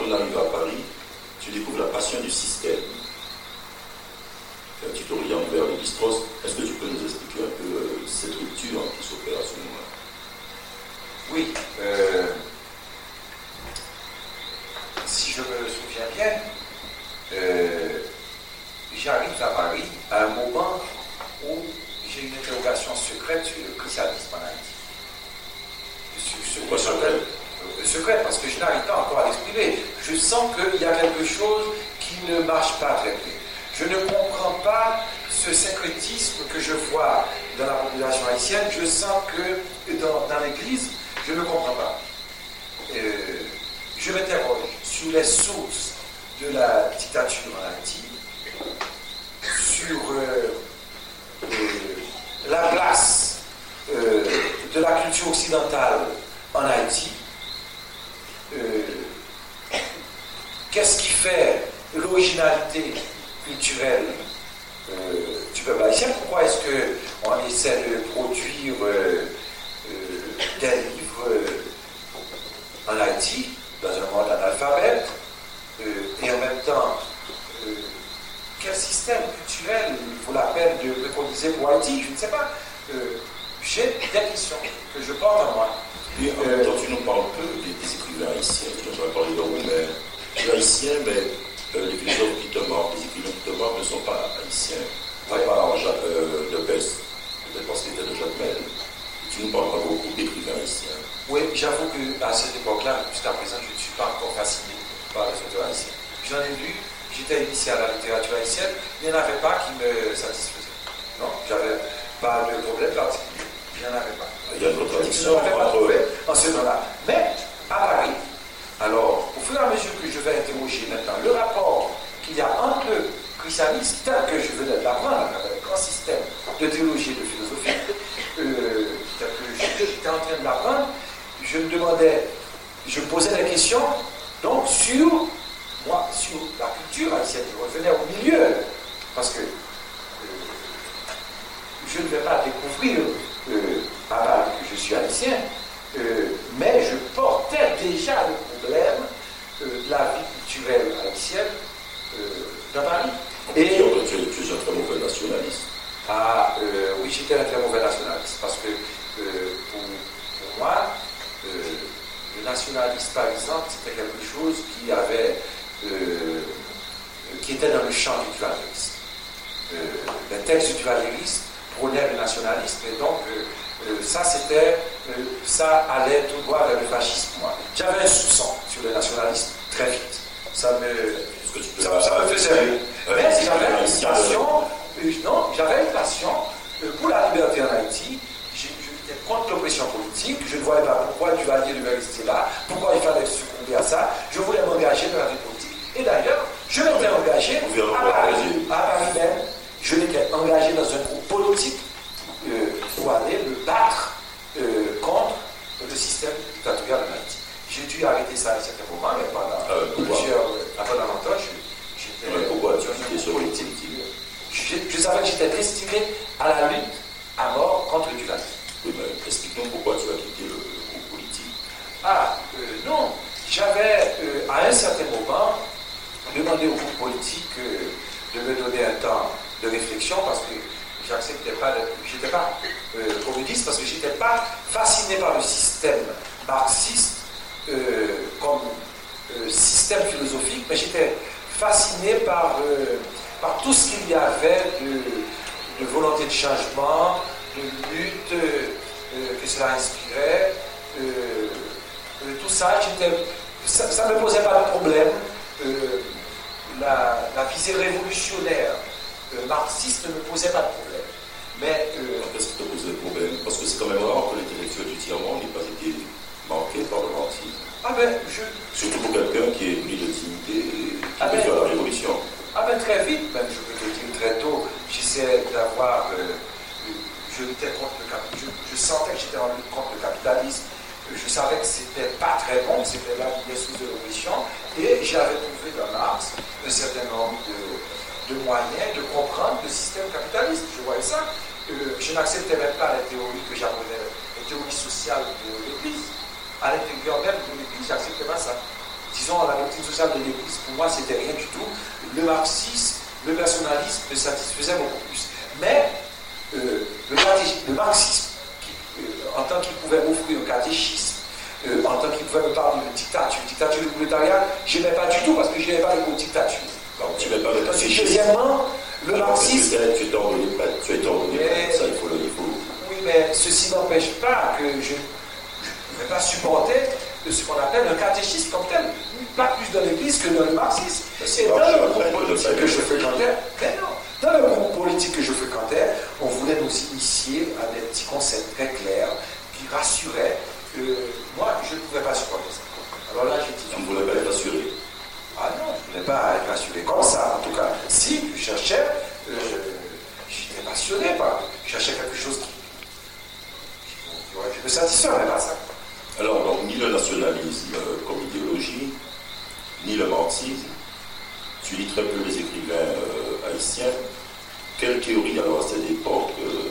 on arrive à Paris, tu découvres la passion du système. Tu t'orientes vers Lévi-Strauss. Est-ce que tu peux nous expliquer un peu cette rupture qui s'opère à ce moment-là? Oui. Si je me souviens bien, j'arrive à Paris à un moment où j'ai une interrogation secrète sur le christianisme en Haïti. Secrète, parce que je n'arrive pas encore à l'exprimer. Je sens qu'il y a quelque chose qui ne marche pas très bien. Je ne comprends pas ce syncrétisme que je vois dans la population haïtienne. Je sens que dans l'Église, je ne comprends pas. Je m'interroge sur les sources de la dictature en Haïti, sur la place de la culture occidentale en Haïti. Qu'est-ce qui fait l'originalité culturelle du peuple haïtien? Pourquoi est-ce qu'on essaie de produire des livres en Haïti, dans un monde analphabète, et en même temps, quel système culturel vaut la peine de préconiser pour Haïti? Je ne sais pas. J'ai des questions que je porte en moi. Et en même temps, tu nous parles peu des écrivains haïtiens. Tu nous as parlé de Roumain. Tu es haïtien, mais les philosophes qui te marquent, les écrivains qui te marquent ne sont pas haïtiens. À part Delpès, peut-être parce qu'il était de Jacmel. Tu nous parles pas beaucoup d'écrivains haïtiens. Oui, j'avoue qu'à cette époque-là, jusqu'à présent, je ne suis pas encore fasciné par les auteurs haïtiens. J'en ai lu, j'étais initié à la littérature haïtienne, il n'y en avait pas qui me satisfaisait. Non, j'avais pas de problème particulier. Il n'y en avait pas. Il y a une contradiction en ce temps-là. Mais, à Paris, alors, au fur et à mesure que je vais interroger maintenant le rapport qu'il y a entre le christianisme, tel que je venais de l'apprendre, avec un grand système de théologie et de philosophie, tel que j'étais en train de l'apprendre, je me demandais, je me posais des questions, donc, sur la culture haïtienne. Je revenais au milieu, parce que je ne vais pas découvrir à Paris que je suis haïtien, mais je portais déjà le problème de la vie culturelle haïtienne dans Paris. Et tu es un très mauvais nationaliste. Oui, j'étais un très mauvais nationaliste, parce que pour moi, le nationalisme, par exemple, c'était quelque chose qui était dans le champ du dualisme. Les textes du dualisme prônaient le nationalisme, et donc ça allait tout droit vers le fascisme. Moi, j'avais un soupçon sur le nationalisme très vite. Ça me faisait rire. Mais j'avais une passion pour la liberté en Haïti. J'étais contre l'oppression politique. Je ne voyais pas pourquoi Duvalier devait rester là, pourquoi il fallait succomber à ça. Je voulais m'engager dans la vie politique. Et d'ailleurs, je m'étais engagé à Paris même. Je m'étais engagé dans un groupe politique pour aller me battre contre le système dictatorial en Haïti. J'ai dû arrêter ça à un certain moment, mais pendant longtemps, j'étais pourquoi tu étais sur politique? Je savais que j'étais destiné à la lutte à mort contre le dualisme. Oui, mais explique-nous pourquoi tu as quitté le groupe politique. Non. J'avais, à un certain moment, demandé au groupe politique de me donner un temps de réflexion, parce que j'acceptais pas, j'étais pas communiste, parce que j'étais pas fasciné par le système marxiste comme système philosophique, mais j'étais fasciné par tout ce qu'il y avait de volonté de changement, de lutte que cela inspirait, tout ça, ça ne me posait pas de problème. La visée révolutionnaire marxiste ne me posait pas de problème. Mais qu'est-ce qui te posait problème? Parce que c'est quand même rare que l'intellectuel du tiers-monde n'ait pas été marqué par le marxisme. Surtout pour quelqu'un qui est pris de dignité et qui veut faire la révolution. Très vite, même je peux te dire très tôt, j'essayais d'avoir. Je luttais contre le capitalisme. Je sentais que j'étais en lutte contre le capitalisme. Je savais que c'était pas très bon, c'était là une sous de l'oppression. Et j'avais trouvé dans Marx un certain nombre de moyens de comprendre le système capitaliste. Je voyais ça. Je n'acceptais même pas les théories que j'apprenais, les théories sociales de l'Église. À l'intérieur même de l'Église, je n'acceptais pas ça. Disons, la doctrine sociale de l'Église, pour moi, c'était rien du tout. Le marxisme, le nationalisme me satisfaisait beaucoup plus. Mais le marxisme, en tant qu'il pouvait m'offrir un catéchisme, en tant qu'il pouvait me parler de dictature du prolétariat, je n'aimais pas du tout parce que je n'aimais pas les mots dictature. Donc tu n'aimais pas le catéchisme. Deuxièmement, le marxisme. Tu es ordonné prêtre, ça il faut le dire. Oui, mais ceci n'empêche pas que je ne vais pas supporter ce qu'on appelle un catéchisme comme tel. Pas plus dans l'Église que dans le marxisme. C'est dans le groupe politique que je fréquentais, dans le groupe politique que je fréquentais, on voulait nous initier à des petits concepts très clairs qui rassuraient que moi, je ne pouvais pas supporter ça. Alors là, j'ai dit. Tu ne voulais pas être rassuré. Ah non, je ne voulais pas être rassuré comme ça. En tout cas, si je cherchais, j'étais passionné par. Je cherchais quelque chose qui aurait pu me satisfaire, mais pas ça. Alors, donc, ni le nationalisme comme idéologie, ni le marxisme. Tu lis très peu les écrivains haïtiens. Quelle théorie, alors, à cette époque,